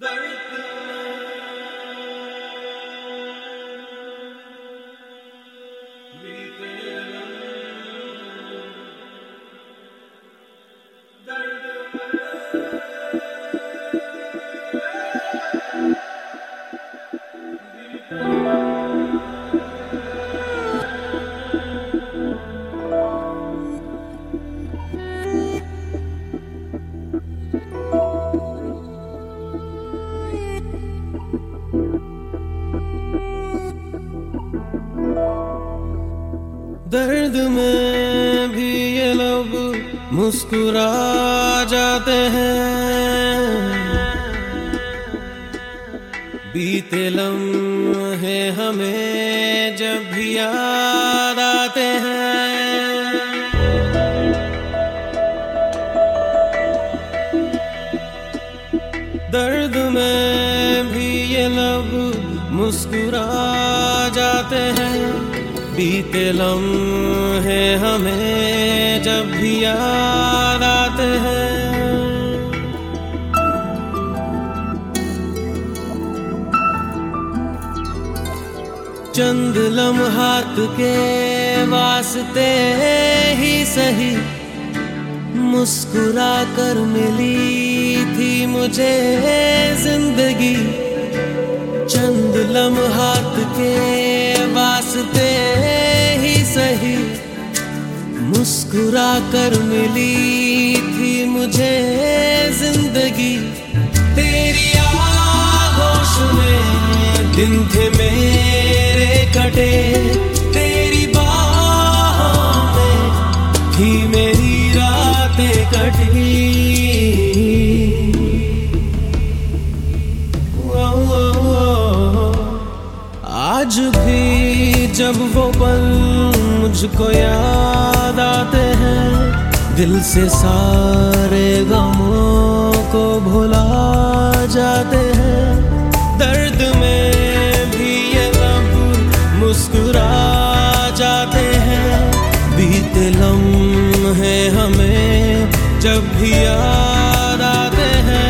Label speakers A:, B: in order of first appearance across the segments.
A: दर्द में भी ये लब मुस्कुरा जाते हैं, बीते लम्हे हमें जब भी याद आते हैं। दर्द में भी ये लब मुस्कुरा जाते हैं, बीते लम्हे हमें जब भी याद आते हैं। चंद लम्हात के वास्ते ही सही मुस्कुरा कर मिली थी मुझे जिंदगी। चंद लम्हात के वास्ते ही सही मुस्कुरा कर मिली थी मुझे जिंदगी। तेरी आगोश में दिन थे मेरे कटे, तेरी बाहों में थी मेरी रातें कटी। आज भी जब वो पल मुझको याद आते हैं, दिल से सारे गमों को भुला जाते हैं। दर्द में भी ये लब मुस्कुरा जाते हैं, बीते लम्हे हमें जब भी याद आते हैं।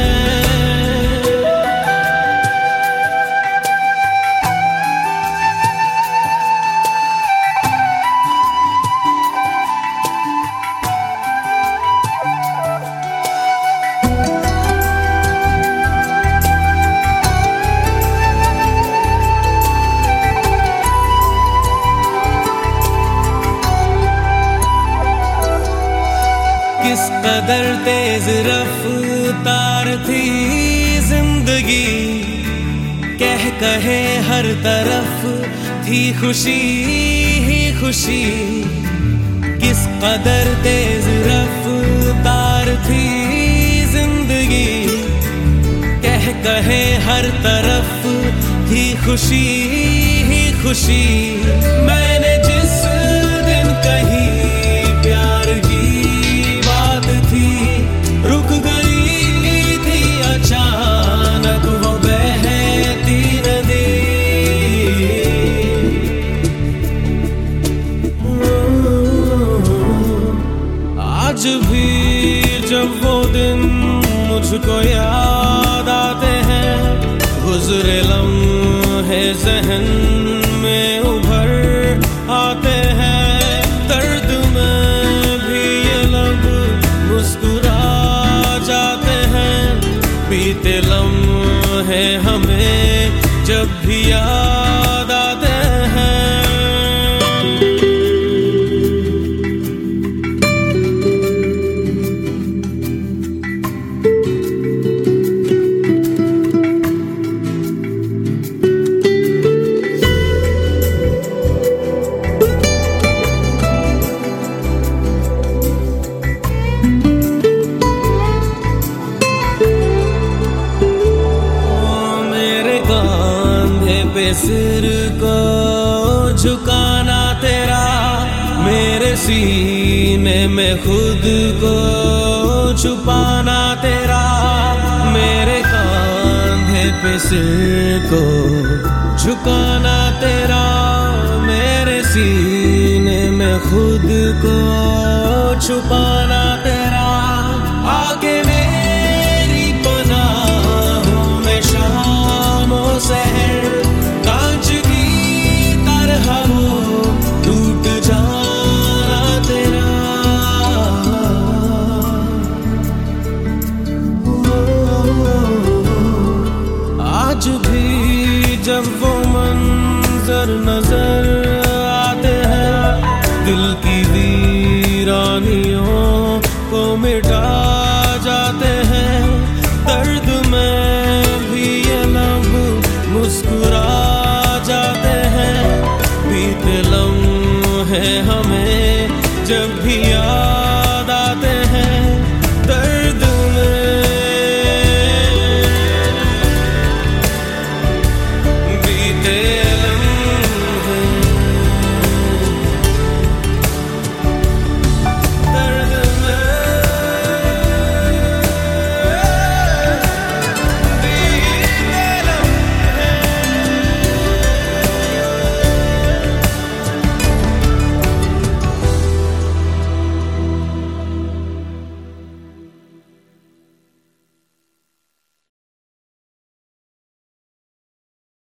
A: किस कदर तेज रफ्तार थी जिंदगी, कह कहे हर तरफ थी खुशी ही खुशी। किस कदर तेज रफ्तार थी जिंदगी, कह कहे हर तरफ थी खुशी ही खुशी। मैंने जिस दिन कही प्यार की रुक गई थी अचानक वो बहती नदी। आज भी जब वो दिन मुझको याद आते हैं, गुजरे लम्हे ज़हन में उभर आते हैं। दर्द में भी ये लब मुस्कुरा जाते हैं, बीते लम्हे हमें जब भी याद आते हैं। सिर को झुकाना तेरा, मेरे सीने में खुद को छुपाना तेरा। मेरे कांधे पे सिर को झुकाना तेरा, मेरे सीने में खुद को छुपाना तेरा। आके मेरी पनाहों में अक्सर नजर आते हैं, दिल की वीरानियों को मिटा